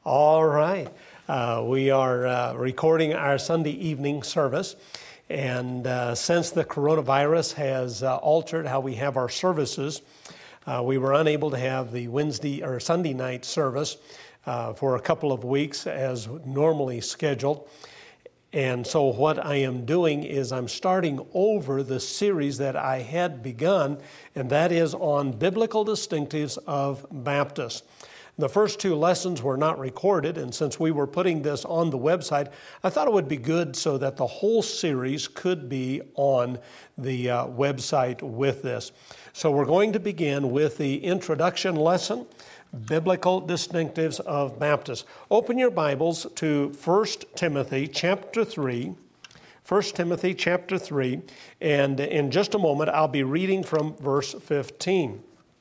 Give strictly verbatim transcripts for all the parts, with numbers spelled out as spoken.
All right. Uh, we are uh, recording our Sunday evening service. And uh, since the coronavirus has uh, altered how we have our services, uh, we were unable to have the Wednesday or Sunday night service uh, for a couple of weeks as normally scheduled. And so what I am doing is I'm starting over the series that I had begun, and that is on biblical distinctives of Baptists. The first two lessons were not recorded, and since we were putting this on the website, I thought it would be good so that the whole series could be on the uh, website with this. So we're going to begin with the introduction lesson, Biblical Distinctives of Baptists. Open your Bibles to First Timothy chapter three. First Timothy chapter three, and in just a moment I'll be reading from verse fifteen.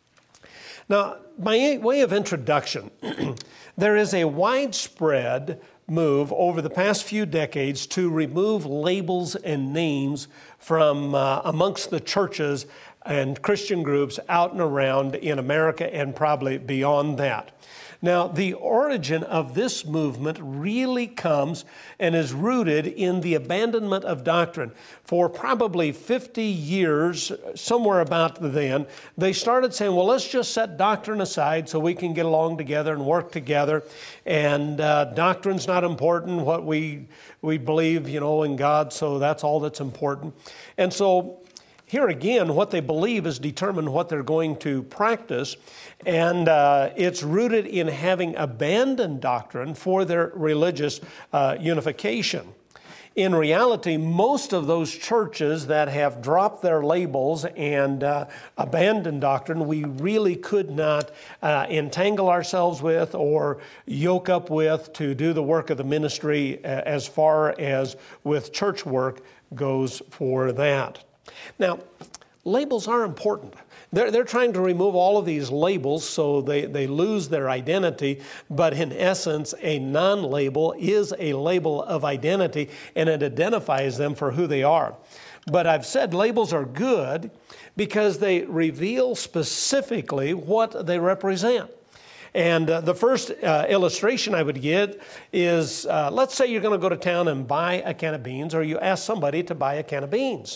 Now, by way of introduction, there is a widespread move over the past few decades to remove labels and names from uh, amongst the churches and Christian groups out and around in America and probably beyond that. Now, the origin of this movement really comes and is rooted in the abandonment of doctrine. For probably fifty years, somewhere about then, they started saying, well, let's just set doctrine aside so we can get along together and work together. And uh, doctrine's not important, what we, we believe, you know, in God, so that's all that's important. And so here again, what they believe is determined what they're going to practice, and uh, it's rooted in having abandoned doctrine for their religious uh, unification. In reality, most of those churches that have dropped their labels and uh, abandoned doctrine, we really could not uh, entangle ourselves with or yoke up with to do the work of the ministry uh, as far as with church work goes for that. Now, labels are important. They're, they're trying to remove all of these labels so they, they lose their identity, but in essence, a non-label is a label of identity, and it identifies them for who they are. But I've said labels are good because they reveal specifically what they represent. And uh, the first uh, illustration I would get is, uh, let's say you're going to go to town and buy a can of beans, or you ask somebody to buy a can of beans.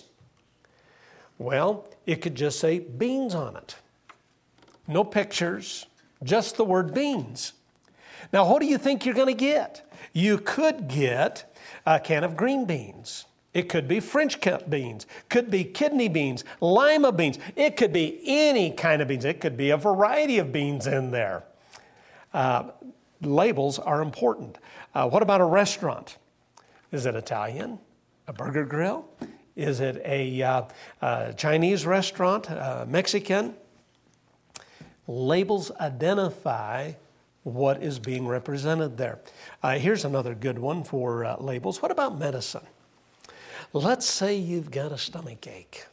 Well, it could just say beans on it. No pictures, just the word beans. Now, what do you think you're going to get? You could get a can of green beans. It could be French cut beans, could be kidney beans, lima beans. It could be any kind of beans. It could be a variety of beans in there. Uh, labels are important. Uh, what about a restaurant? Is it Italian? A burger grill? Is it a uh, uh, Chinese restaurant, uh, Mexican? Labels identify what is being represented there. Uh, here's another good one for uh, labels. What about medicine? Let's say you've got a stomach ache,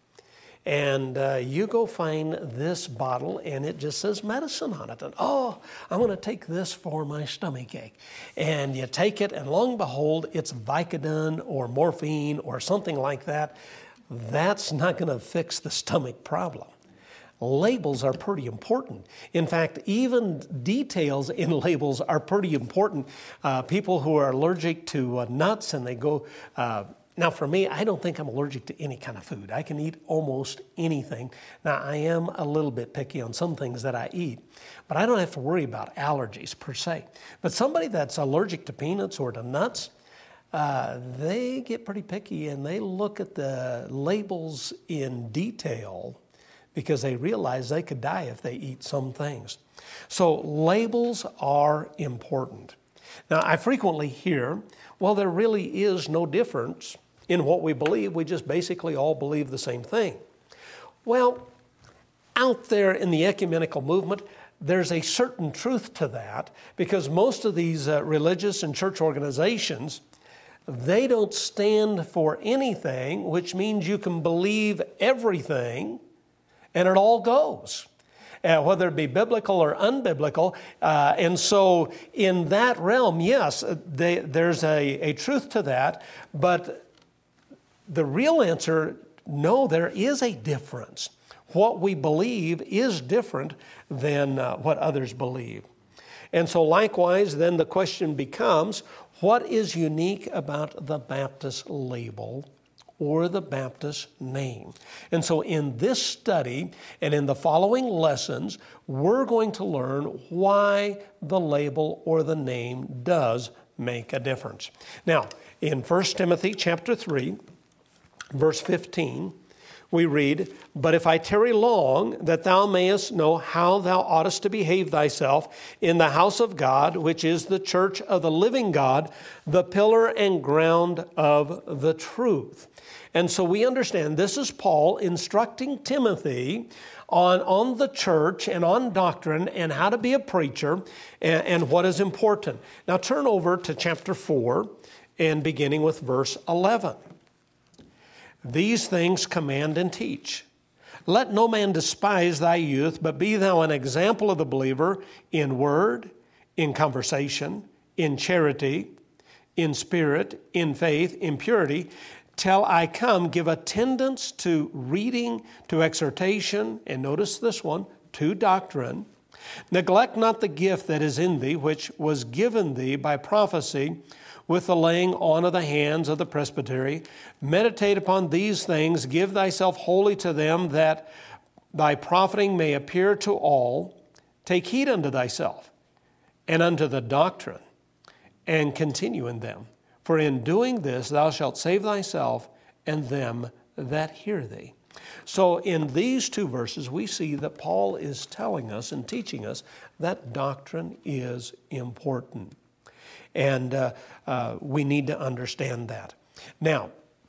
and uh, you go find this bottle, and it just says medicine on it. And, oh, I'm going to take this for my stomach ache. And you take it, and lo and behold, it's Vicodin or morphine or something like that. That's not going to fix the stomach problem. Labels are pretty important. In fact, even details in labels are pretty important. Uh, people who are allergic to uh, nuts, and they go... Uh, Now, for me, I don't think I'm allergic to any kind of food. I can eat almost anything. Now, I am a little bit picky on some things that I eat, but I don't have to worry about allergies per se. But somebody that's allergic to peanuts or to nuts, uh, they get pretty picky, and they look at the labels in detail because they realize they could die if they eat some things. So labels are important. Now, I frequently hear, well, there really is no difference in what we believe. We just basically all believe the same thing. Well, out there in the ecumenical movement, there's a certain truth to that, because most of these uh, religious and church organizations, they don't stand for anything, which means you can believe everything and it all goes. Uh, whether it be biblical or unbiblical. Uh, and so in that realm, yes, they, there's a, a truth to that. But the real answer, no, there is a difference. What we believe is different than uh, what others believe. And so likewise, then the question becomes, what is unique about the Baptist label or the Baptist name? And so in this study and in the following lessons, we're going to learn why the label or the name does make a difference. Now, in First Timothy chapter three, verse fifteen, we read, "But if I tarry long, that thou mayest know how thou oughtest to behave thyself in the house of God, which is the church of the living God, the pillar and ground of the truth." And so we understand this is Paul instructing Timothy on, on the church and on doctrine and how to be a preacher and, and what is important. Now turn over to chapter four and beginning with verse eleven. "These things command and teach. Let no man despise thy youth, but be thou an example of the believer in word, in conversation, in charity, in spirit, in faith, in purity. Till I come, give attendance to reading, to exhortation," and notice this one, "to doctrine. Neglect not the gift that is in thee, which was given thee by prophecy, with the laying on of the hands of the presbytery. Meditate upon these things, give thyself wholly to them, that thy profiting may appear to all. Take heed unto thyself and unto the doctrine, and continue in them. For in doing this thou shalt save thyself and them that hear thee." So in these two verses, we see that Paul is telling us and teaching us that doctrine is important. And uh, uh, we need to understand that. Now,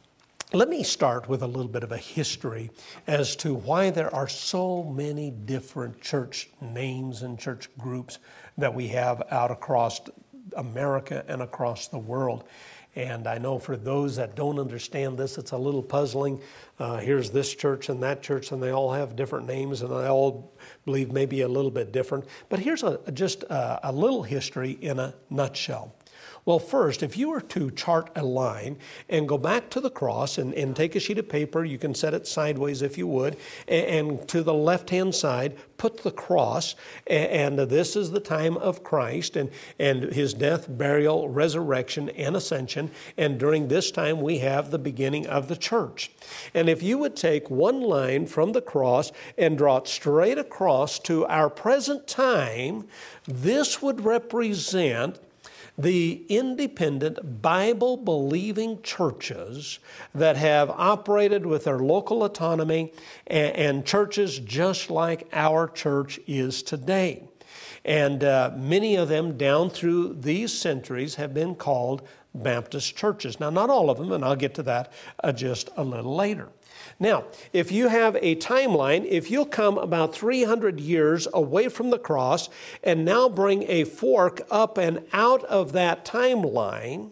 let me start with a little bit of a history as to why there are so many different church names and church groups that we have out across America and across the world. And I know for those that don't understand this, it's a little puzzling. Uh, here's this church and that church, and they all have different names, and they all believe maybe a little bit different. But here's a, just a, a little history in a nutshell. Well, first, if you were to chart a line and go back to the cross and, and take a sheet of paper, you can set it sideways if you would, and, and to the left-hand side, put the cross, and, and this is the time of Christ and, and his death, burial, resurrection, and ascension, and during this time we have the beginning of the church. And if you would take one line from the cross and draw it straight across to our present time, this would represent the independent, Bible-believing churches that have operated with their local autonomy and, and churches just like our church is today. And uh, many of them down through these centuries have been called Baptist churches. Now, not all of them, and I'll get to that uh, just a little later. Now, if you have a timeline, if you'll come about three hundred years away from the cross and now bring a fork up and out of that timeline,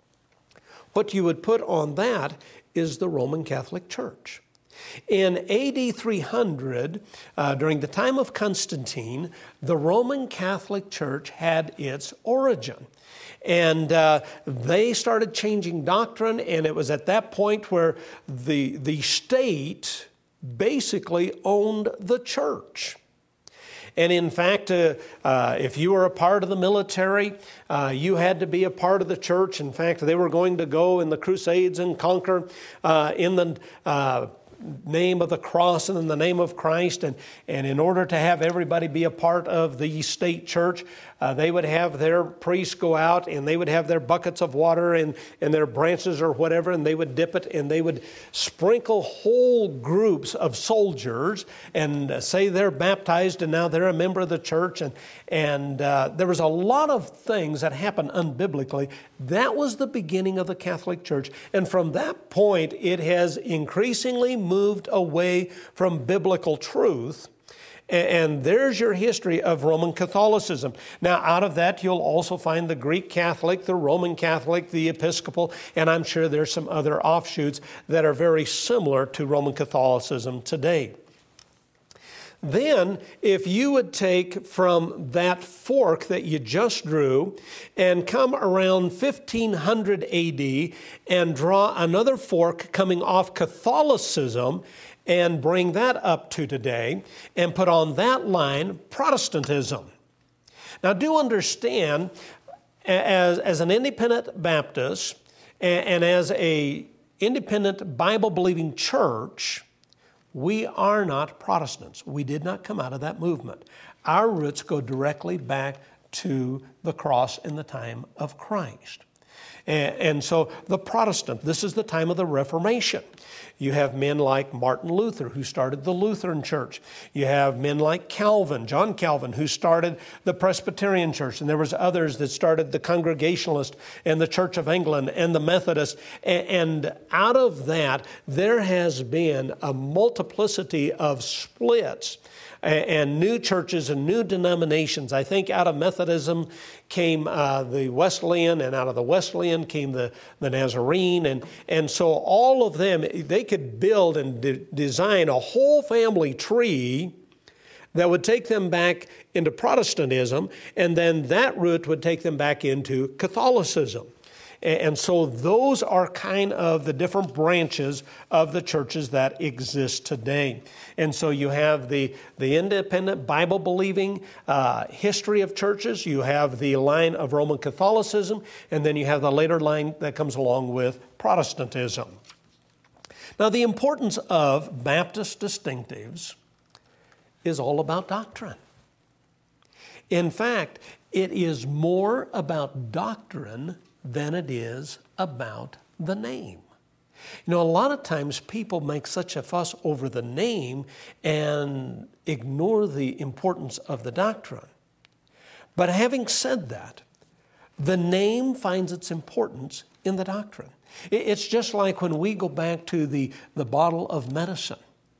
what you would put on that is the Roman Catholic Church. In A D three hundred, uh, during the time of Constantine, the Roman Catholic Church had its origin. And uh, they started changing doctrine, and it was at that point where the, the state basically owned the church. And in fact, uh, uh, if you were a part of the military, uh, you had to be a part of the church. In fact, they were going to go in the Crusades and conquer uh, in the uh, name of the cross and in the name of Christ. And, and in order to have everybody be a part of the state church, uh, they would have their priests go out and they would have their buckets of water and, and their branches or whatever, and they would dip it and they would sprinkle whole groups of soldiers and uh, say they're baptized and now they're a member of the church. And, and uh, there was a lot of things that happened unbiblically. That was the beginning of the Catholic Church. And from that point, it has increasingly moved away from biblical truth. And there's your history of Roman Catholicism. Now, out of that, you'll also find the Greek Catholic, the Roman Catholic, the Episcopal, and I'm sure there's some other offshoots that are very similar to Roman Catholicism today. Then, if you would take from that fork that you just drew and come around fifteen hundred A D and draw another fork coming off Catholicism and bring that up to today and put on that line Protestantism. Now, do understand, as, as an independent Baptist and, and as a independent Bible-believing church, we are not Protestants. We did not come out of that movement. Our roots go directly back to the cross in the time of Christ. And, and so the Protestant, this is the time of the Reformation. You have men like Martin Luther, who started the Lutheran Church. You have men like Calvin, John Calvin, who started the Presbyterian Church. And there was others that started the Congregationalist and the Church of England and the Methodist. And out of that, there has been a multiplicity of splits and new churches and new denominations. I think out of Methodism came uh, the Wesleyan, and out of the Wesleyan came the, the Nazarene. And, and so all of them, they could build and de- design a whole family tree that would take them back into Protestantism, and then that route would take them back into Catholicism. And so those are kind of the different branches of the churches that exist today. And so you have the, the independent Bible-believing uh, history of churches. You have the line of Roman Catholicism, and then you have the later line that comes along with Protestantism. Now, the importance of Baptist distinctives is all about doctrine. In fact, it is more about doctrine than it is about the name. You know, a lot of times people make such a fuss over the name and ignore the importance of the doctrine. But having said that, the name finds its importance in the doctrine. It's just like when we go back to the, the bottle of medicine.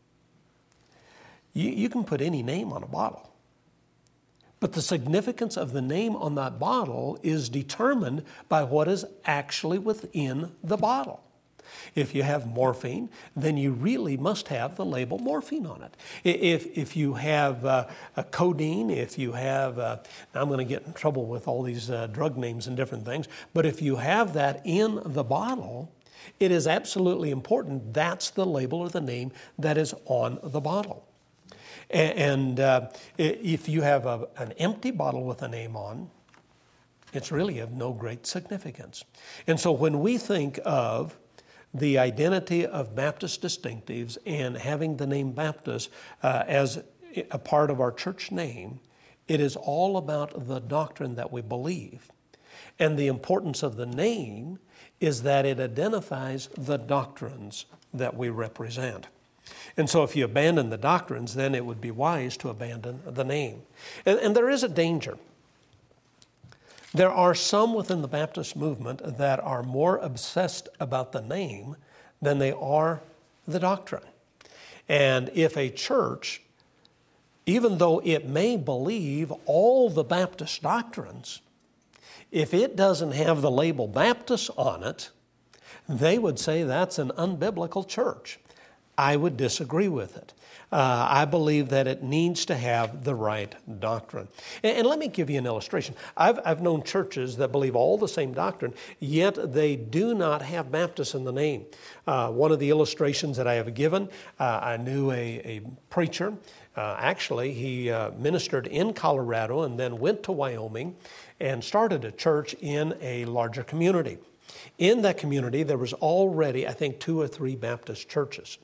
You, you can put any name on a bottle. But the significance of the name on that bottle is determined by what is actually within the bottle. If you have morphine, then you really must have the label morphine on it. If, if you have uh, a codeine, if you have, uh, now I'm going to get in trouble with all these uh, drug names and different things, but if you have that in the bottle, it is absolutely important that's the label or the name that is on the bottle. And uh, if you have a, an empty bottle with a name on, it's really of no great significance. And so when we think of the identity of Baptist distinctives and having the name Baptist uh, as a part of our church name, it is all about the doctrine that we believe. And the importance of the name is that it identifies the doctrines that we represent. And so if you abandon the doctrines, then it would be wise to abandon the name. And, and there is a danger. There are some within the Baptist movement that are more obsessed about the name than they are the doctrine. And if a church, even though it may believe all the Baptist doctrines, if it doesn't have the label Baptist on it, they would say that's an unbiblical church. I would disagree with it. Uh, I believe that it needs to have the right doctrine. And, and let me give you an illustration. I've, I've known churches that believe all the same doctrine, yet they do not have Baptist in the name. Uh, one of the illustrations that I have given, uh, I knew a, a preacher. Uh, actually, he uh, ministered in Colorado and then went to Wyoming and started a church in a larger community. In that community, there was already, I think, two or three Baptist churches.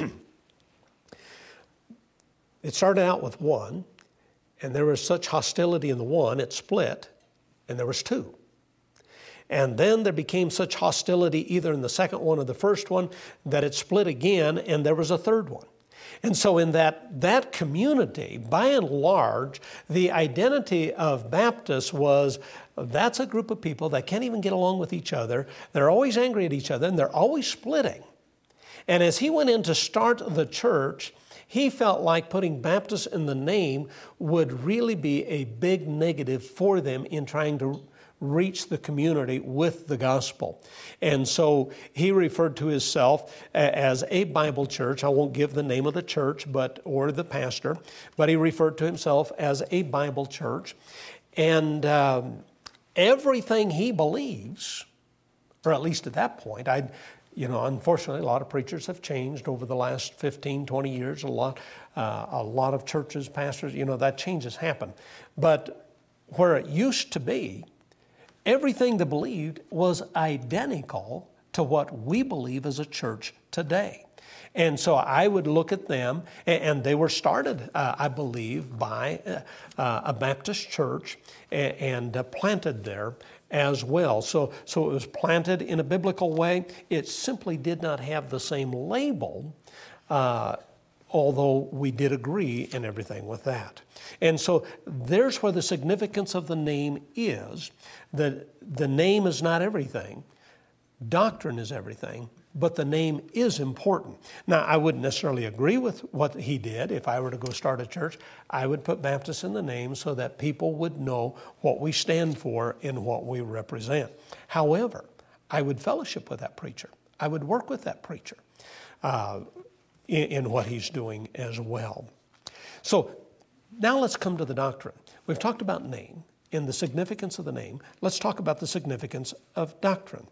It started out with one, and there was such hostility in the one, it split, and there was two. And then there became such hostility either in the second one or the first one that it split again, and there was a third one. And so in that, that community, by and large, the identity of Baptists was that's a group of people that can't even get along with each other. They're always angry at each other, and they're always splitting. And as he went in to start the church, he felt like putting Baptist in the name would really be a big negative for them in trying to reach the community with the gospel. And so he referred to himself as a Bible church. I won't give the name of the church but or the pastor, but he referred to himself as a Bible church. And um, everything he believes, or at least at that point, I, you know, unfortunately, a lot of preachers have changed over the last fifteen, twenty years. A lot, uh, a lot of churches, pastors, you know, that change has happened. But where it used to be, everything they believed was identical to what we believe as a church today. And so I would look at them, and they were started, uh, I believe, by uh, a Baptist church and, and uh, planted there as well. So, so it was planted in a biblical way. It simply did not have the same label, uh, although we did agree in everything with that. And so there's where the significance of the name is, that the name is not everything. Doctrine is everything, but the name is important. Now, I wouldn't necessarily agree with what he did. If I were to go start a church, I would put Baptist in the name so that people would know what we stand for and what we represent. However, I would fellowship with that preacher. I would work with that preacher uh, in, in what he's doing as well. So now let's come to the doctrine. We've talked about name and the significance of the name. Let's talk about the significance of doctrine.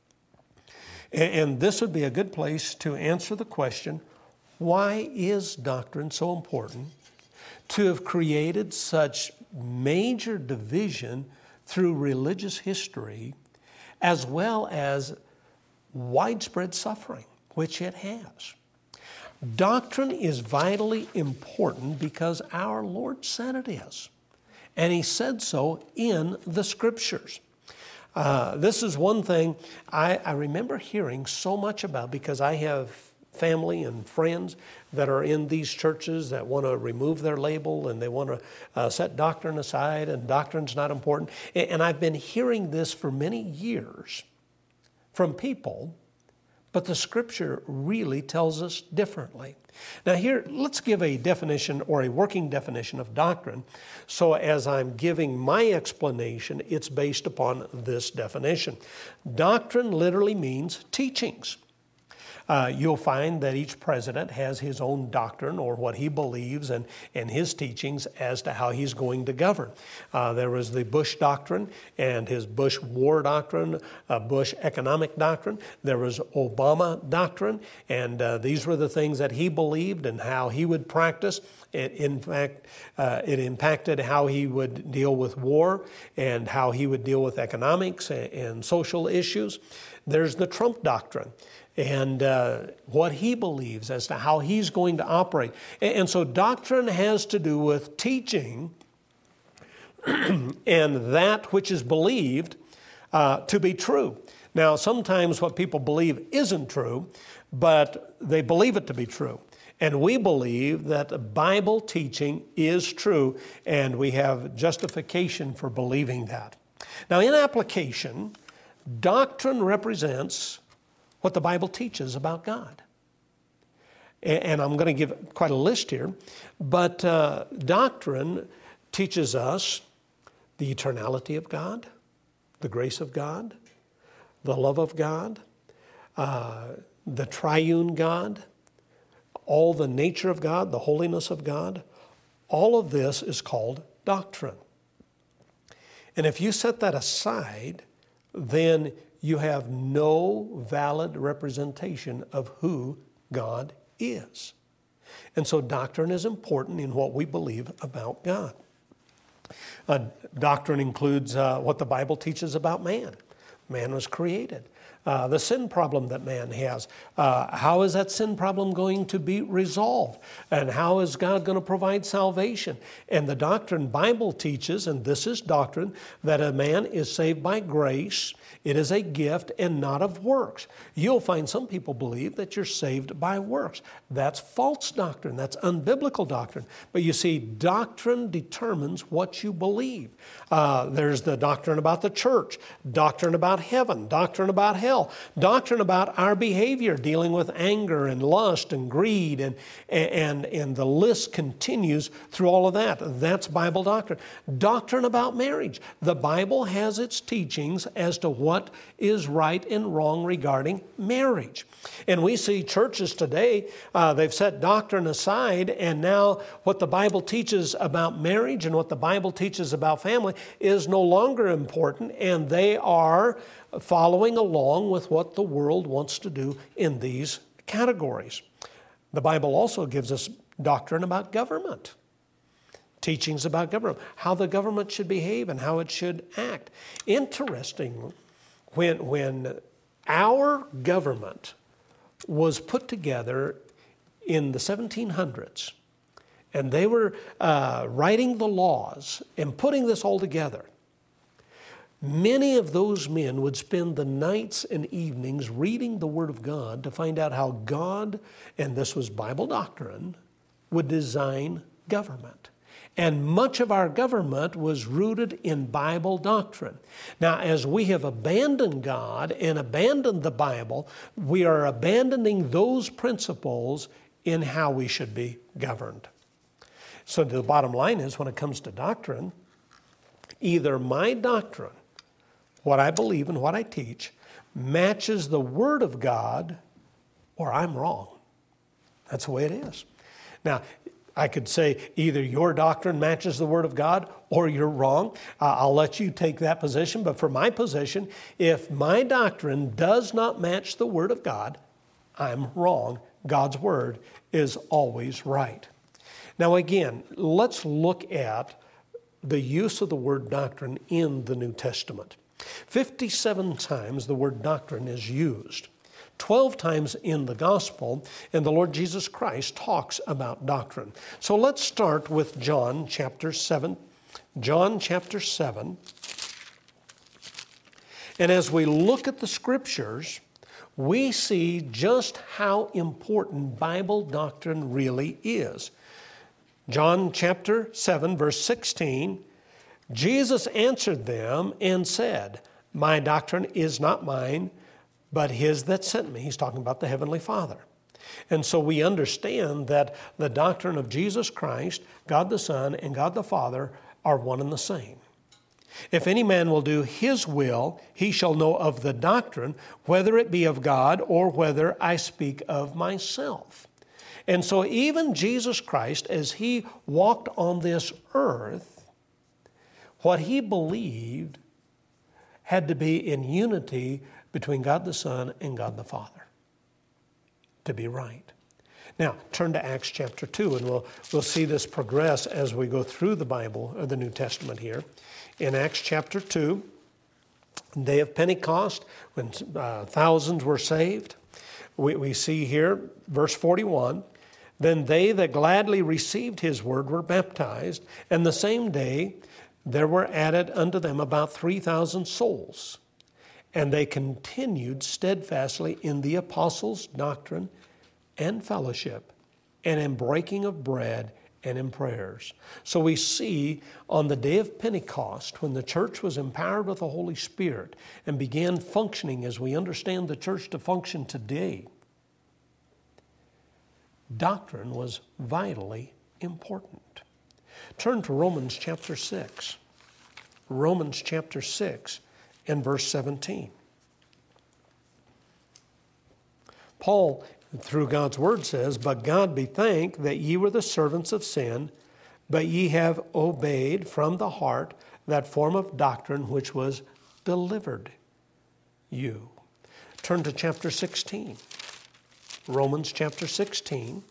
And this would be a good place to answer the question, why is doctrine so important to have created such major division through religious history, as well as widespread suffering, which it has? Doctrine is vitally important because our Lord said it is, and He said so in the Scriptures. Uh, this is one thing I, I remember hearing so much about, because I have family and friends that are in these churches that want to remove their label and they want to uh, set doctrine aside, and doctrine's not important. And, and I've been hearing this for many years from people, but the Scripture really tells us differently. Now here, let's give a definition or a working definition of doctrine. So as I'm giving my explanation, it's based upon this definition. Doctrine literally means teachings. Uh, you'll find that each president has his own doctrine, or what he believes, and, and his teachings as to how he's going to govern. Uh, there was the Bush doctrine and his Bush war doctrine, uh, Bush economic doctrine. There was Obama doctrine, and uh, these were the things that he believed and how he would practice. It, in fact, uh, it impacted how he would deal with war and how he would deal with economics and, and social issues. There's the Trump doctrine, and uh, what he believes as to how he's going to operate. And, and so doctrine has to do with teaching and that which is believed uh, to be true. Now, sometimes what people believe isn't true, but they believe it to be true. And we believe that the Bible teaching is true, and we have justification for believing that. Now, in application, doctrine represents what the Bible teaches about God. And I'm going to give quite a list here, but uh, doctrine teaches us the eternality of God, the grace of God, the love of God, uh, the triune God, all the nature of God, the holiness of God. All of this is called doctrine. And if you set that aside, then you have no valid representation of who God is. And so doctrine is important in what we believe about God. Uh, doctrine includes uh, what the Bible teaches about man. Man was created. Uh, the sin problem that man has. Uh, how is that sin problem going to be resolved? And how is God going to provide salvation? And the doctrine Bible teaches, and this is doctrine, that a man is saved by grace. It is a gift and not of works. You'll find some people believe that you're saved by works. That's false doctrine. That's unbiblical doctrine. But you see, doctrine determines what you believe. Uh, there's the doctrine about the church, doctrine about heaven, doctrine about hell, doctrine about our behavior, dealing with anger and lust and greed, and, and, and the list continues through all of that. That's Bible doctrine. Doctrine about marriage. The Bible has its teachings as to what What is right and wrong regarding marriage. And we see churches today, uh, they've set doctrine aside, and now what the Bible teaches about marriage and what the Bible teaches about family is no longer important, and they are following along with what the world wants to do in these categories. The Bible also gives us doctrine about government. teachings about government, how the government should behave and how it should act. Interesting, when, when our government was put together in the seventeen hundreds, and they were uh, writing the laws and putting this all together, many of those men would spend the nights and evenings reading the Word of God to find out how God, and this was Bible doctrine, would design government. And much of our government was rooted in Bible doctrine. Now, as we have abandoned God and abandoned the Bible, we are abandoning those principles in how we should be governed. So the bottom line is, when it comes to doctrine, either my doctrine, what I believe and what I teach, matches the Word of God, or I'm wrong. That's the way it is. Now, I could say either your doctrine matches the Word of God or you're wrong. Uh, I'll let you take that position. But for my position, if my doctrine does not match the Word of God, I'm wrong. God's Word is always right. Now again, let's look at the use of the word doctrine in the New Testament. fifty-seven times the word doctrine is used. twelve times in the gospel, and the Lord Jesus Christ talks about doctrine. So let's start with John chapter seven. John chapter seven. And as we look at the scriptures, we see just how important Bible doctrine really is. John chapter seven, verse sixteen, Jesus answered them and said, "My doctrine is not mine, but His that sent me." He's talking about the Heavenly Father. And so we understand that the doctrine of Jesus Christ, God the Son, and God the Father are one and the same. If any man will do His will, he shall know of the doctrine, whether it be of God or whether I speak of myself. And so even Jesus Christ, as He walked on this earth, what He believed had to be in unity between God the Son and God the Father to be right. Now, turn to Acts chapter two, and we'll, we'll see this progress as we go through the Bible, or the New Testament here. In Acts chapter two, day of Pentecost, when uh, thousands were saved, we, we see here, verse forty-one, "Then they that gladly received His word were baptized, and the same day there were added unto them about three thousand souls. And they continued steadfastly in the apostles' doctrine and fellowship, and in breaking of bread and in prayers." So we see on the day of Pentecost, when the church was empowered with the Holy Spirit and began functioning as we understand the church to function today, doctrine was vitally important. Turn to Romans chapter six. Romans chapter six and verse seventeen. Paul, through God's word, says, "But God be thanked that ye were the servants of sin, but ye have obeyed from the heart that form of doctrine which was delivered you." Turn to chapter sixteen. Romans chapter sixteen,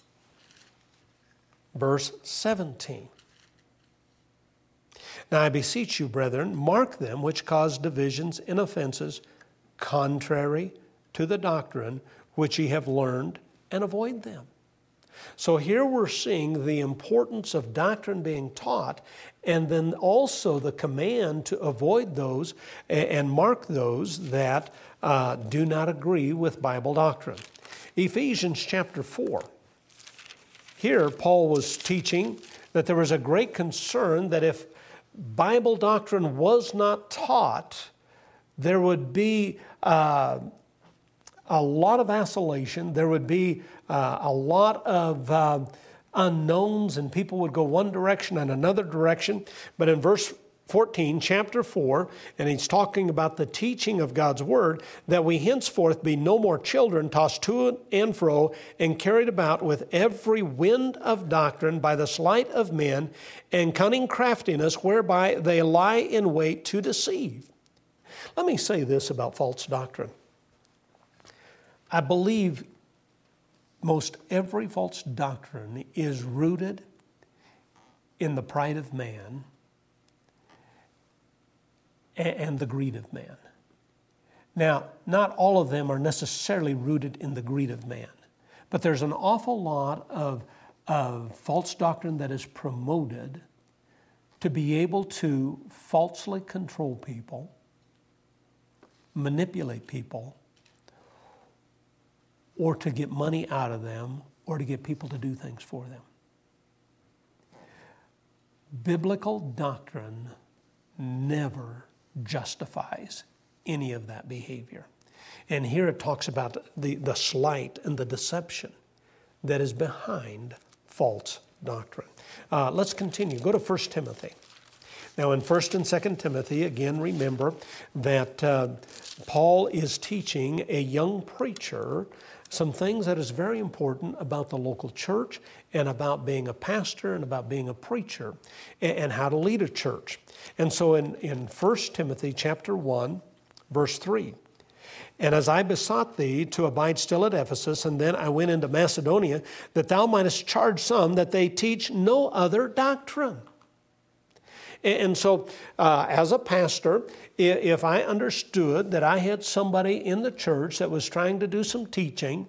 verse seventeen. "Now I beseech you, brethren, mark them which cause divisions and offenses contrary to the doctrine which ye have learned, and avoid them." So here we're seeing the importance of doctrine being taught, and then also the command to avoid those and mark those that uh, do not agree with Bible doctrine. Ephesians chapter four. Here Paul was teaching that there was a great concern that if Bible doctrine was not taught, there would be uh, a lot of vacillation. There would be uh, a lot of uh, unknowns, and people would go one direction and another direction. But in verse fourteen, chapter four, and he's talking about the teaching of God's word, that we henceforth be no more children tossed to and fro and carried about with every wind of doctrine by the sleight of men and cunning craftiness whereby they lie in wait to deceive. Let me say this about false doctrine. I believe most every false doctrine is rooted in the pride of man and the greed of man. Now, not all of them are necessarily rooted in the greed of man, but there's an awful lot of, of false doctrine that is promoted to be able to falsely control people, manipulate people, or to get money out of them, or to get people to do things for them. Biblical doctrine never justifies any of that behavior. And here it talks about the, the slight and the deception that is behind false doctrine. Uh, let's continue. Go to First Timothy. Now in First and Second Timothy, again, remember that uh, Paul is teaching a young preacher some things that is very important about the local church and about being a pastor and about being a preacher and, and how to lead a church. And so in, in First Timothy chapter one, verse three, "And as I besought thee to abide still at Ephesus, and then I went into Macedonia, that thou mightest charge some that they teach no other doctrine." And so uh, as a pastor, if I understood that I had somebody in the church that was trying to do some teaching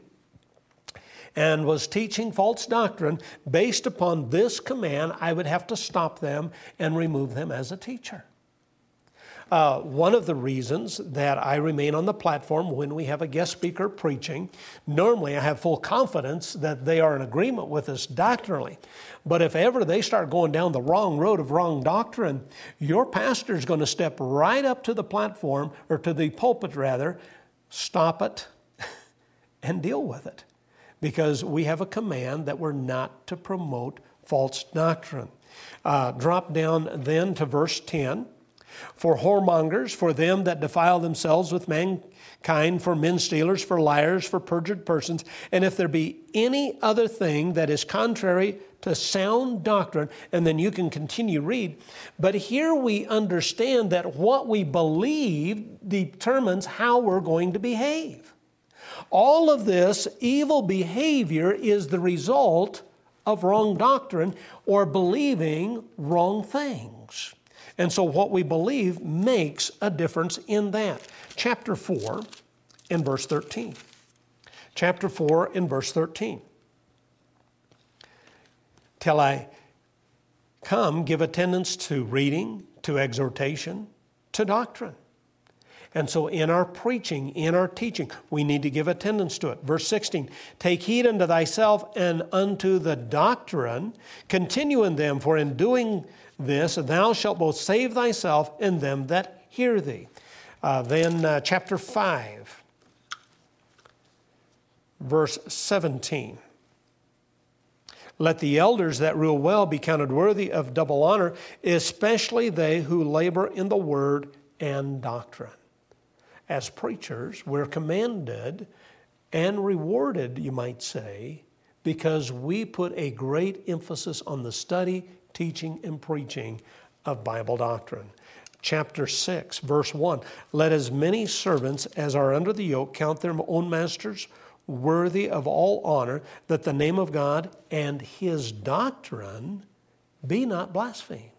and was teaching false doctrine based upon this command, I would have to stop them and remove them as a teacher. Uh, one of the reasons that I remain on the platform when we have a guest speaker preaching, normally I have full confidence that they are in agreement with us doctrinally. But if ever they start going down the wrong road of wrong doctrine, your pastor is going to step right up to the platform, or to the pulpit rather, stop it and deal with it. Because we have a command that we're not to promote false doctrine. Uh, drop down then to verse ten. "For whoremongers, for them that defile themselves with mankind, for men stealers, for liars, for perjured persons, and if there be any other thing that is contrary to sound doctrine," and then you can continue read. But here we understand that what we believe determines how we're going to behave. All of this evil behavior is the result of wrong doctrine or believing wrong things. And so what we believe makes a difference in that. Chapter four and verse thirteen. Chapter four and verse thirteen. "Till I come, give attendance to reading, to exhortation, to doctrine." And so in our preaching, in our teaching, we need to give attendance to it. Verse sixteen, "Take heed unto thyself and unto the doctrine, continue in them, for in doing this thou shalt both save thyself and them that hear thee." Uh, then uh, chapter five, verse seventeen. "Let the elders that rule well be counted worthy of double honor, especially they who labor in the word and doctrine." As preachers, we're commanded and rewarded, you might say, because we put a great emphasis on the study, teaching, and preaching of Bible doctrine. Chapter six, verse one, "Let as many servants as are under the yoke count their own masters worthy of all honor, that the name of God and his doctrine be not blasphemed."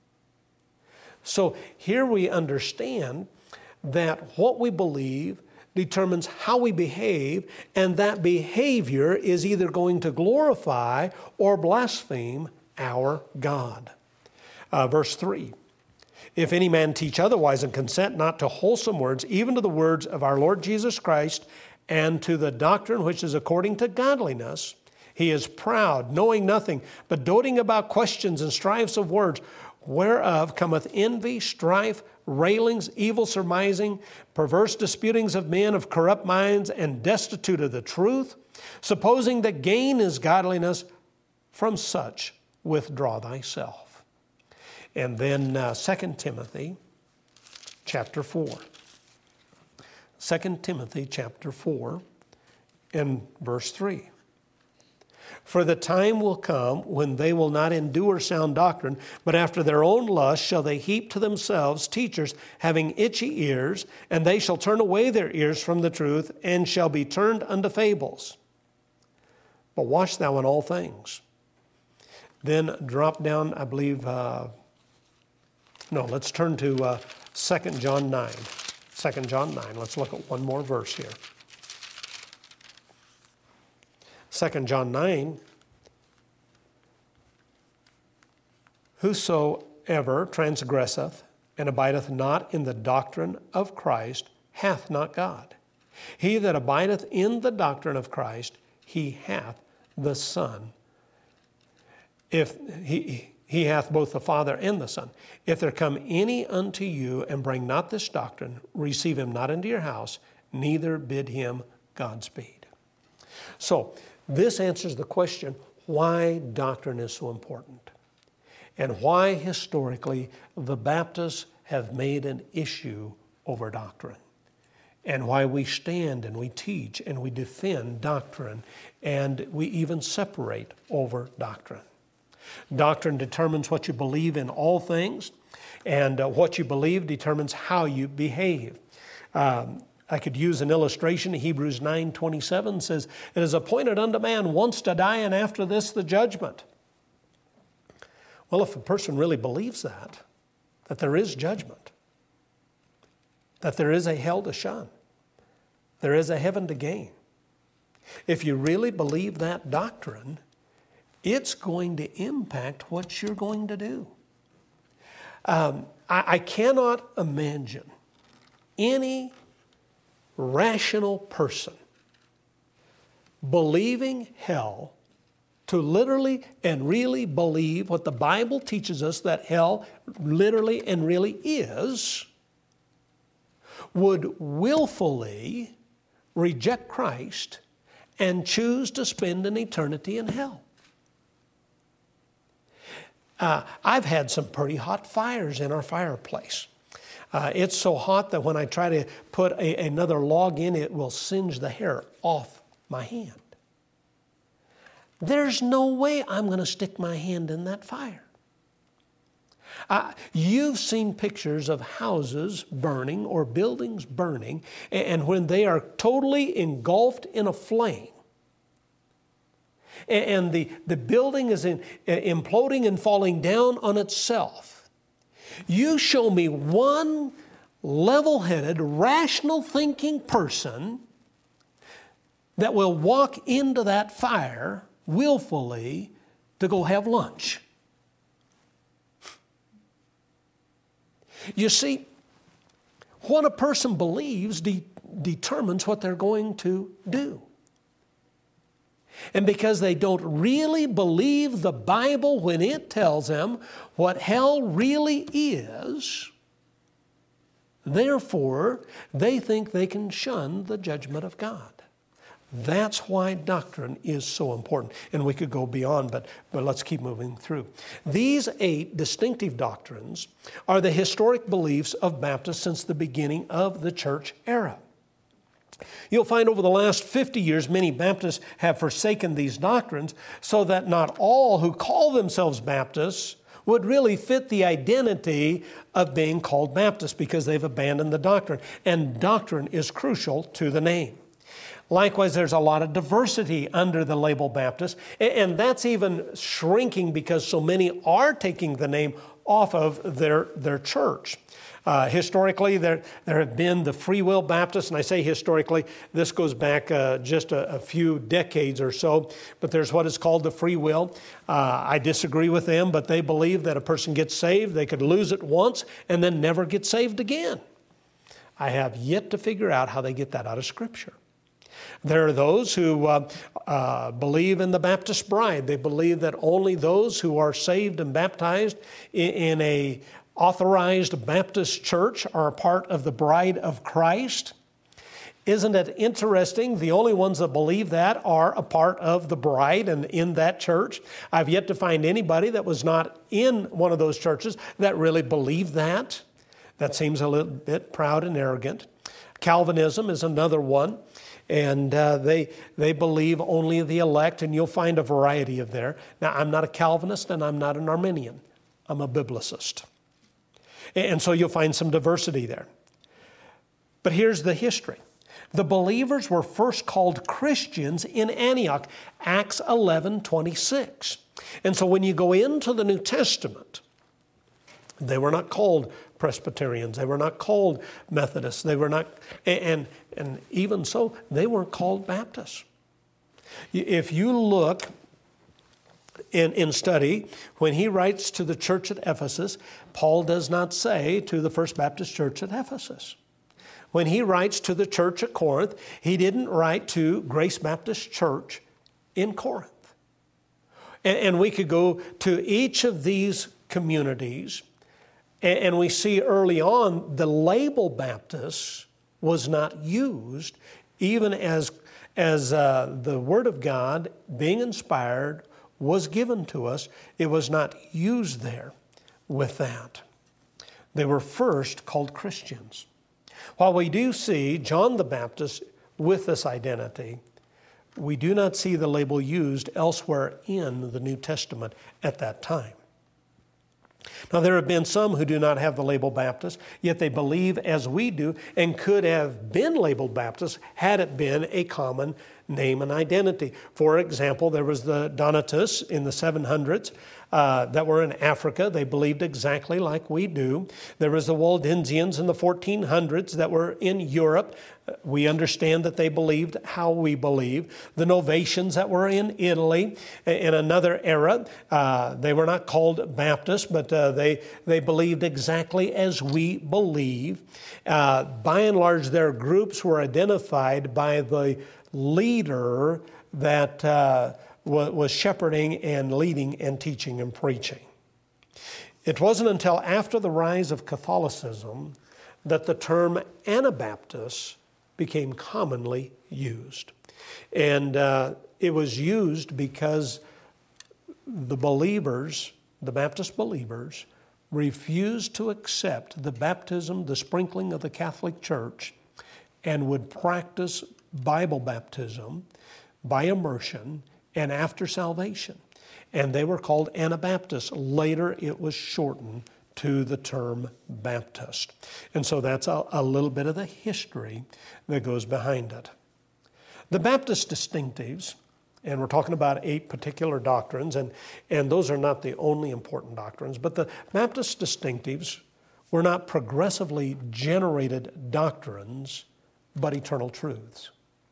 So here we understand that what we believe determines how we behave, and that behavior is either going to glorify or blaspheme our God. Uh, verse three, "If any man teach otherwise and consent not to wholesome words, even to the words of our Lord Jesus Christ, and to the doctrine which is according to godliness, he is proud, knowing nothing, but doting about questions and strifes of words, whereof cometh envy, strife, railings, evil surmising, perverse disputings of men of corrupt minds, and destitute of the truth, supposing that gain is godliness, from such withdraw thyself." And then uh, Second Timothy chapter four. Second Timothy chapter four and verse three. "For the time will come when they will not endure sound doctrine, but after their own lust shall they heap to themselves teachers having itchy ears, and they shall turn away their ears from the truth, and shall be turned unto fables. But watch thou in all things. Then drop down, I believe, uh, no, let's turn to uh, Second John nine. Second John nine, let's look at one more verse here. Second John nine, whosoever transgresseth and abideth not in the doctrine of Christ hath not God. He that abideth in the doctrine of Christ, he hath the Son. If he, he hath both the Father and the Son. If there come any unto you and bring not this doctrine, receive him not into your house, neither bid him Godspeed. So, this answers the question, why doctrine is so important, and why historically the Baptists have made an issue over doctrine, and why we stand and we teach and we defend doctrine, and we even separate over doctrine. Doctrine determines what you believe in all things, and uh, what you believe determines how you behave. Um, I could use an illustration. Hebrews nine twenty-seven says, it is appointed unto man once to die, and after this the judgment. Well, if a person really believes that, that there is judgment, that there is a hell to shun, there is a heaven to gain, if you really believe that doctrine, it's going to impact what you're going to do. Um, I, I cannot imagine any rational person believing hell to literally and really believe what the Bible teaches us that hell literally and really is, would willfully reject Christ and choose to spend an eternity in hell. Uh, I've had some pretty hot fires in our fireplace. Uh, it's so hot that when I try to put a, another log in, it will singe the hair off my hand. There's no way I'm going to stick my hand in that fire. Uh, you've seen pictures of houses burning or buildings burning, and, and when they are totally engulfed in a flame, and, and the, the building is in, uh, imploding and falling down on itself. You show me one level-headed, rational thinking person that will walk into that fire willfully to go have lunch. You see, what a person believes de- determines what they're going to do. And because they don't really believe the Bible when it tells them what hell really is, therefore, they think they can shun the judgment of God. That's why doctrine is so important. And we could go beyond, but, but let's keep moving through. These eight distinctive doctrines are the historic beliefs of Baptists since the beginning of the church era. You'll find over the last fifty years, many Baptists have forsaken these doctrines so that not all who call themselves Baptists would really fit the identity of being called Baptist because they've abandoned the doctrine. And doctrine is crucial to the name. Likewise, there's a lot of diversity under the label Baptist, and that's even shrinking because so many are taking the name off of their, their church. Uh, historically, there, there have been the Free Will Baptists, and I say historically, this goes back uh, just a, a few decades or so, but there's what is called the Free Will. Uh, I disagree with them, but they believe that a person gets saved, they could lose it once, and then never get saved again. I have yet to figure out how they get that out of Scripture. There are those who uh, uh, believe in the Baptist bride. They believe that only those who are saved and baptized in, in a authorized Baptist church are a part of the bride of Christ. Isn't it interesting? The only ones that believe that are a part of the bride and in that church. I've yet to find anybody that was not in one of those churches that really believed that. That seems a little bit proud and arrogant. Calvinism is another one. And uh, they they believe only the elect, and you'll find a variety of there. Now, I'm not a Calvinist, and I'm not an Arminian. I'm a biblicist. And so you'll find some diversity there. But here's the history. The believers were first called Christians in Antioch, Acts eleven twenty-six. And so when you go into the New Testament, they were not called Presbyterians. They were not called Methodists. They were not, and, and even so, they weren't called Baptists. If you look in, in study, when he writes to the church at Ephesus, Paul does not say to the First Baptist Church at Ephesus. When he writes to the church at Corinth, he didn't write to Grace Baptist Church in Corinth. And, and we could go to each of these communities, and, and we see early on the label Baptist was not used, even as, as uh, the Word of God, being inspired, was given to us. It was not used there with that. They were first called Christians. While we do see John the Baptist with this identity, we do not see the label used elsewhere in the New Testament at that time. Now, there have been some who do not have the label Baptist, yet they believe as we do and could have been labeled Baptist had it been a common name and identity. For example, there was the Donatists in the seven hundreds uh, that were in Africa. They believed exactly like we do. There was the Waldensians in the fourteen hundreds that were in Europe. We understand that they believed how we believe. The Novatians that were in Italy in another era, uh, they were not called Baptists, but uh, they, they believed exactly as we believe. Uh, by and large, their groups were identified by the leader that uh, was shepherding and leading and teaching and preaching. It wasn't until after the rise of Catholicism that the term Anabaptist became commonly used. And uh, it was used because the believers, the Baptist believers, refused to accept the baptism, the sprinkling of the Catholic Church, and would practice Bible baptism by immersion and after salvation. And they were called Anabaptists. Later it was shortened to the term Baptist. And so that's a, a little bit of the history that goes behind it. The Baptist distinctives, and we're talking about eight particular doctrines, and, and those are not the only important doctrines, but the Baptist distinctives were not progressively generated doctrines, but eternal truths.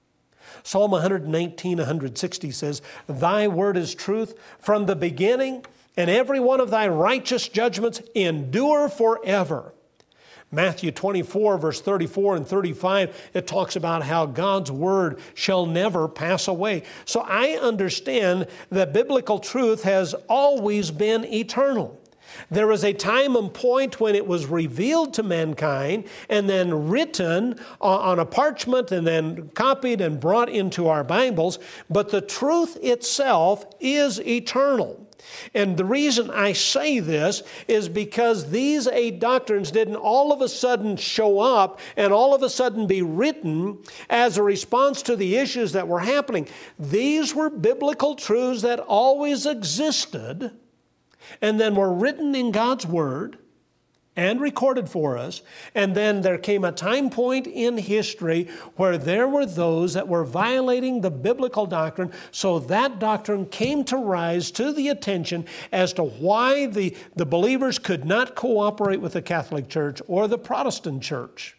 Psalm one nineteen, one sixty says, "Thy word is truth from the beginning, and every one of thy righteous judgments endure forever." Matthew twenty-four, verse thirty-four and thirty-five, it talks about how God's word shall never pass away. So I understand that biblical truth has always been eternal. There was a time and point when it was revealed to mankind and then written on a parchment and then copied and brought into our Bibles, but the truth itself is eternal. And the reason I say this is because these eight doctrines didn't all of a sudden show up and all of a sudden be written as a response to the issues that were happening. These were biblical truths that always existed and then were written in God's Word and recorded for us. And then there came a time point in history where there were those that were violating the biblical doctrine, so that doctrine came to rise to the attention as to why the, the believers could not cooperate with the Catholic Church or the Protestant Church.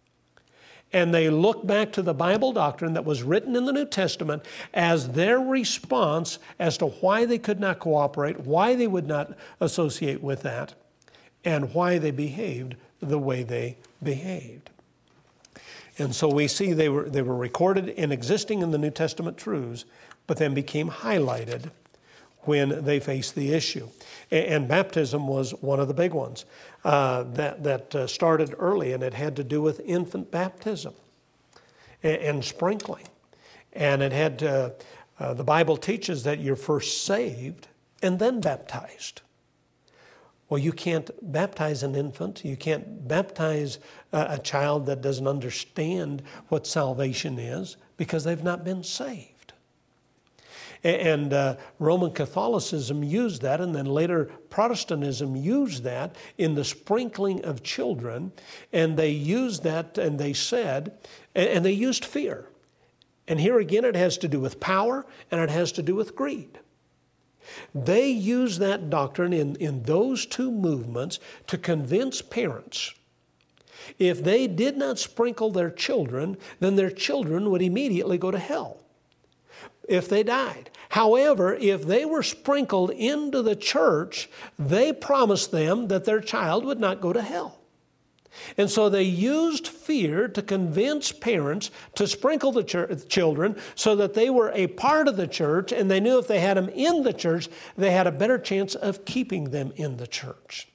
And they looked back to the Bible doctrine that was written in the New Testament as their response as to why they could not cooperate, why they would not associate with that, and why they behaved the way they behaved. And so we see they were, they were recorded and existing in the New Testament truths, but then became highlighted when they faced the issue. And, and baptism was one of the big ones uh, that, that uh, started early, and it had to do with infant baptism and, and sprinkling. And it had to, uh, the Bible teaches that you're first saved and then baptized. Well, you can't baptize an infant. You can't baptize a, a child that doesn't understand what salvation is because they've not been saved. And uh, Roman Catholicism used that, and then later Protestantism used that in the sprinkling of children. And they used that, and they said, and, and they used fear. And here again, it has to do with power, and it has to do with greed. They used that doctrine in, in those two movements to convince parents if they did not sprinkle their children, then their children would immediately go to hell if they died. However, if they were sprinkled into the church, they promised them that their child would not go to hell. And so they used fear to convince parents to sprinkle the ch- children so that they were a part of the church, and they knew if they had them in the church, they had a better chance of keeping them in the church.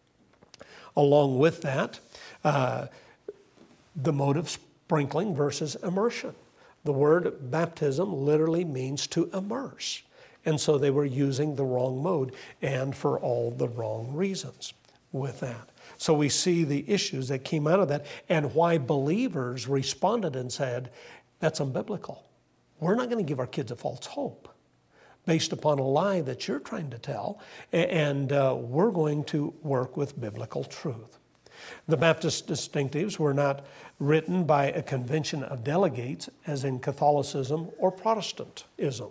Along with that, uh, the mode of sprinkling versus immersion. The word baptism literally means to immerse. And so they were using the wrong mode and for all the wrong reasons with that. So we see the issues that came out of that and why believers responded and said, that's unbiblical. We're not going to give our kids a false hope based upon a lie that you're trying to tell, and uh, we're going to work with biblical truth. The Baptist distinctives were not written by a convention of delegates, as in Catholicism or Protestantism.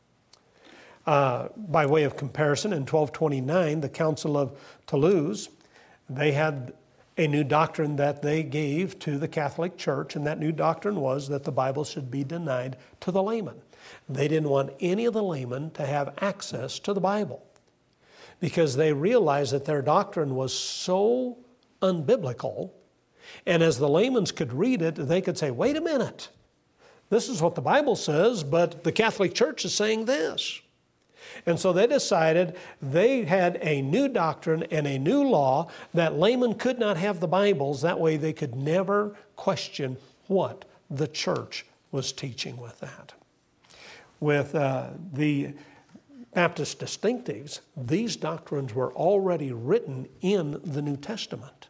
Uh, by way of comparison, in twelve twenty-nine, the Council of Toulouse, they had a new doctrine that they gave to the Catholic Church, and that new doctrine was that the Bible should be denied to the layman. They didn't want any of the laymen to have access to the Bible because they realized that their doctrine was so unbiblical, and as the laymen could read it, they could say, wait a minute, this is what the Bible says, but the Catholic Church is saying this. And so they decided they had a new doctrine and a new law that laymen could not have the Bibles. That way they could never question what the church was teaching with that. With uh, the Baptist distinctives, these doctrines were already written in the New Testament.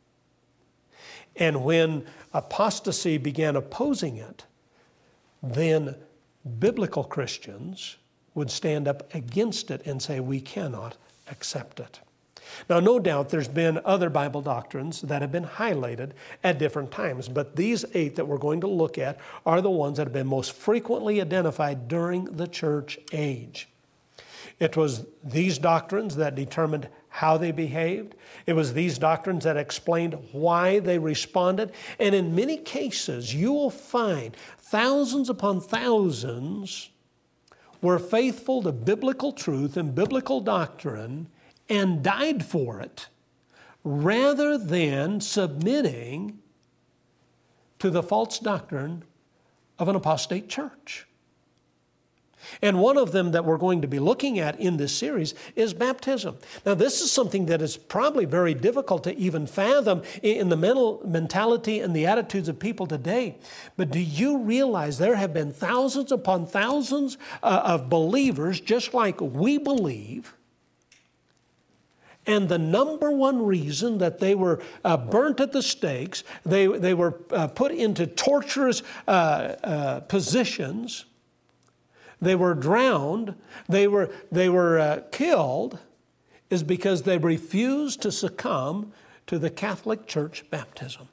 And when apostasy began opposing it, then biblical Christians would stand up against it and say, we cannot accept it. Now, no doubt there's been other Bible doctrines that have been highlighted at different times, but these eight that we're going to look at are the ones that have been most frequently identified during the church age. It was these doctrines that determined how they behaved. It was these doctrines that explained why they responded. And in many cases, you will find thousands upon thousands were faithful to biblical truth and biblical doctrine and died for it rather than submitting to the false doctrine of an apostate church. And one of them that we're going to be looking at in this series is baptism. Now, this is something that is probably very difficult to even fathom in the mental mentality and the attitudes of people today. But do you realize there have been thousands upon thousands uh, of believers just like we believe? And the number one reason that they were uh, burnt at the stakes, they, they were uh, put into torturous uh, uh, positions, they were drowned, they were, they were uh, killed, is because they refused to succumb to the Catholic Church baptism.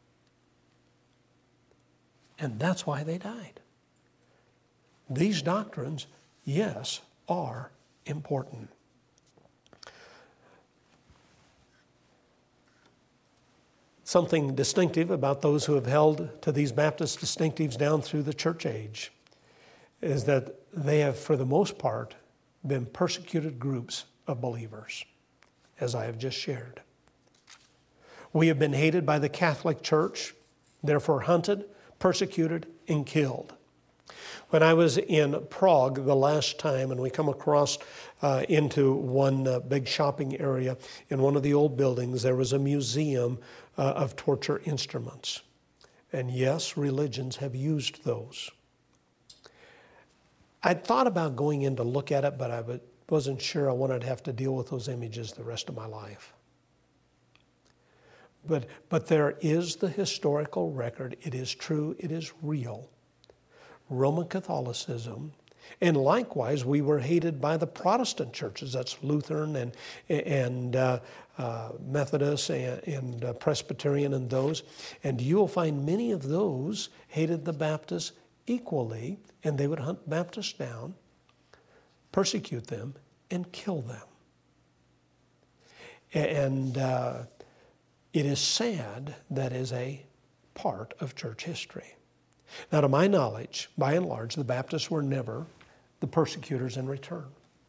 And that's why they died. These doctrines, yes, are important. Something distinctive about those who have held to these Baptist distinctives down through the church age is that they have, for the most part, been persecuted groups of believers, as I have just shared. We have been hated by the Catholic Church, therefore hunted, persecuted, and killed. When I was in Prague the last time, and we come across uh, into one uh, big shopping area, in one of the old buildings, there was a museum uh, of torture instruments. And yes, religions have used those. I'd thought about going in to look at it, but I wasn't sure I wanted to have to deal with those images the rest of my life. But, but there is the historical record. It is true. It is real. Roman Catholicism And likewise, we were hated by the Protestant churches. That's Lutheran and, and uh, uh, Methodist and, and uh, Presbyterian and those. And you will find many of those hated the Baptists equally, and they would hunt Baptists down, persecute them, and kill them. And uh, it is sad that is a part of church history. Now, to my knowledge, by and large, the Baptists were never the persecutors in return.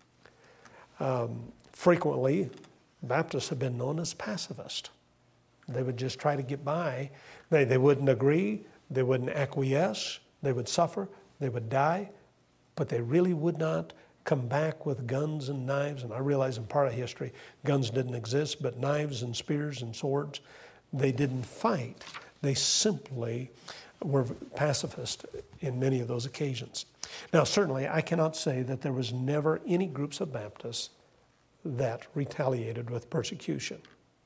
Um, frequently, Baptists have been known as pacifists. They would just try to get by. They, they wouldn't agree. They wouldn't acquiesce. They would suffer. They would die. But they really would not come back with guns and knives. And I realize in part of history, guns didn't exist, but knives and spears and swords, they didn't fight. They simply were pacifist in many of those occasions. Now, certainly, I cannot say that there was never any groups of Baptists that retaliated with persecution.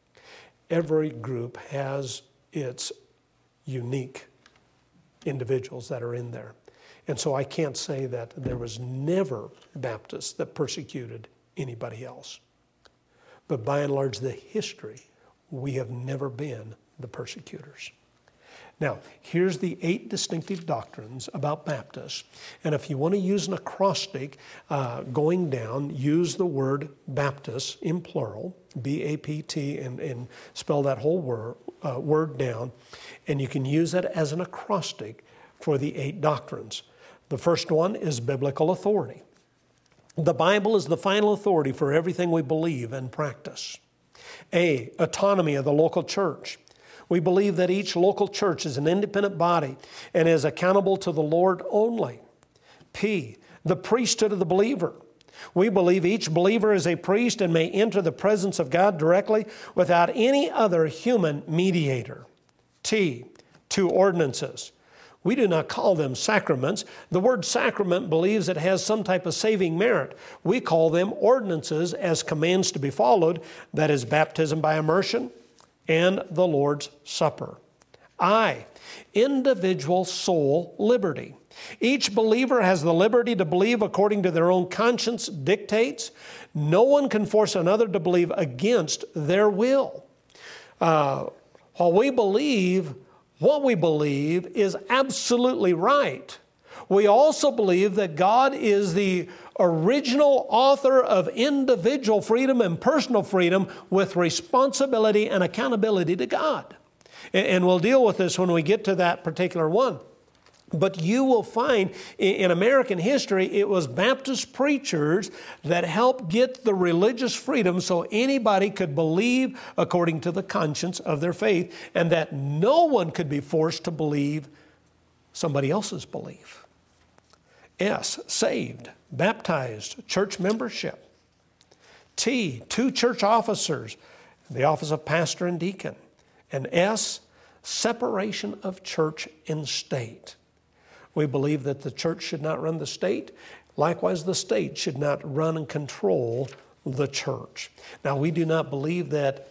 Every group has its unique individuals that are in there. And so I can't say that there was never Baptists that persecuted anybody else. But by and large, the history, we have never been the persecutors. Now, here's the eight distinctive doctrines about Baptists. And if you want to use an acrostic uh, going down, use the word Baptist in plural, B A P T, and, and spell that whole word, uh, word down. And you can use that as an acrostic for the eight doctrines. The first one is biblical authority. The Bible is the final authority for everything we believe and practice. A, autonomy of the local church. We believe that each local church is an independent body and is accountable to the Lord only. P, the priesthood of the believer. We believe each believer is a priest and may enter the presence of God directly without any other human mediator. T, two ordinances. We do not call them sacraments. The word sacrament believes it has some type of saving merit. We call them ordinances as commands to be followed, that is baptism by immersion and the Lord's Supper. I, individual soul liberty. Each believer has the liberty to believe according to their own conscience dictates. No one can force another to believe against their will. Uh, while we believe what we believe is absolutely right, we also believe that God is the original author of individual freedom and personal freedom with responsibility and accountability to God. And we'll deal with this when we get to that particular one. But you will find in American history, it was Baptist preachers that helped get the religious freedom so anybody could believe according to the conscience of their faith, and that no one could be forced to believe somebody else's belief. S, saved, baptized, church membership. T, two church officers, the office of pastor and deacon. And S, separation of church and state. We believe that the church should not run the state. Likewise, the state should not run and control the church. Now, we do not believe that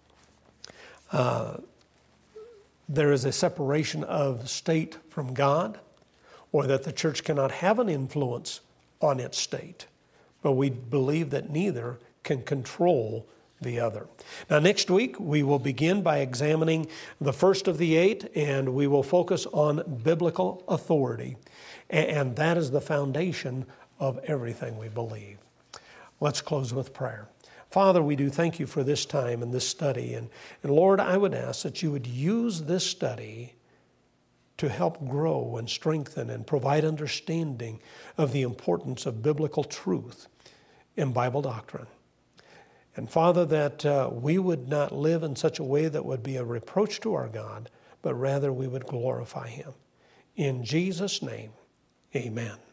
uh, there is a separation of state from God, or that the church cannot have an influence on its state. But we believe that neither can control the other. Now, next week, we will begin by examining the first of the eight, and we will focus on biblical authority. And that is the foundation of everything we believe. Let's close with prayer. Father, we do thank you for this time and this study. And, and Lord, I would ask that you would use this study to help grow and strengthen and provide understanding of the importance of biblical truth in Bible doctrine. And Father, that uh, we would not live in such a way that would be a reproach to our God, but rather we would glorify Him. In Jesus' name, amen.